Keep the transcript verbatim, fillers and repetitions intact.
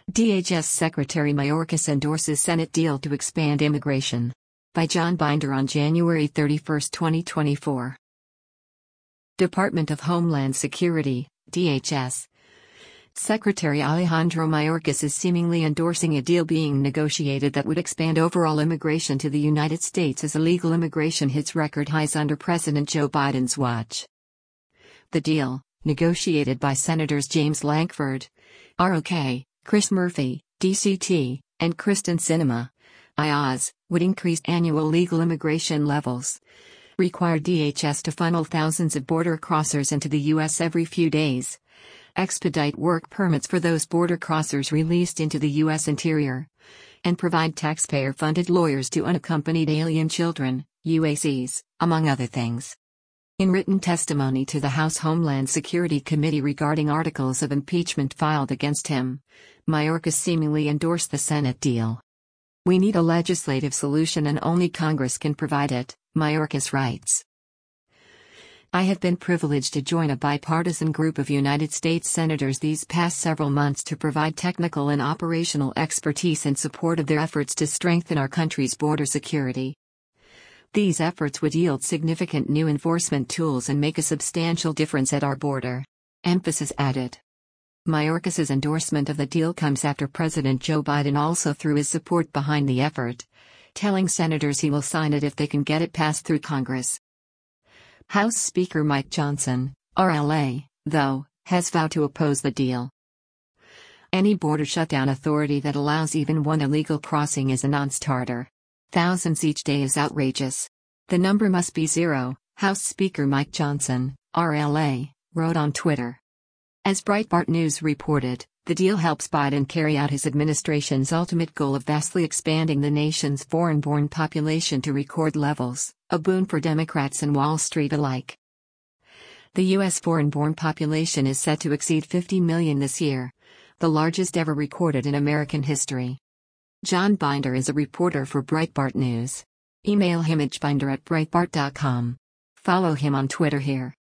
D H S Secretary Mayorkas endorses Senate deal to expand immigration. By John Binder on January thirty-first, twenty twenty-four. Department of Homeland Security, D H S. Secretary Alejandro Mayorkas is seemingly endorsing a deal being negotiated that would expand overall immigration to the United States as illegal immigration hits record highs under President Joe Biden's watch. The deal, negotiated by Senators James Lankford, R O K, Chris Murphy, D C T, and Kristen Sinema, I O Z, would increase annual legal immigration levels, require D H S to funnel thousands of border crossers into the U S every few days, expedite work permits for those border crossers released into the U S interior, and provide taxpayer-funded lawyers to unaccompanied alien children, U A Cs, among other things. In written testimony to the House Homeland Security Committee regarding articles of impeachment filed against him, Mayorkas seemingly endorsed the Senate deal. "We need a legislative solution and only Congress can provide it," Mayorkas writes. "I have been privileged to join a bipartisan group of United States senators these past several months to provide technical and operational expertise in support of their efforts to strengthen our country's border security. These efforts would yield significant new enforcement tools and make a substantial difference at our border," emphasis added. Mayorkas's endorsement of the deal comes after President Joe Biden also threw his support behind the effort, telling senators he will sign it if they can get it passed through Congress. House Speaker Mike Johnson, R L A, though, has vowed to oppose the deal. "Any border shutdown authority that allows even one illegal crossing is a non-starter. Thousands each day is outrageous. The number must be zero," House Speaker Mike Johnson, R L A, wrote on Twitter. As Breitbart News reported, the deal helps Biden carry out his administration's ultimate goal of vastly expanding the nation's foreign-born population to record levels, a boon for Democrats and Wall Street alike. The U S foreign-born population is set to exceed fifty million this year, the largest ever recorded in American history. John Binder is a reporter for Breitbart News. Email him at binder at breitbart dot com. Follow him on Twitter here.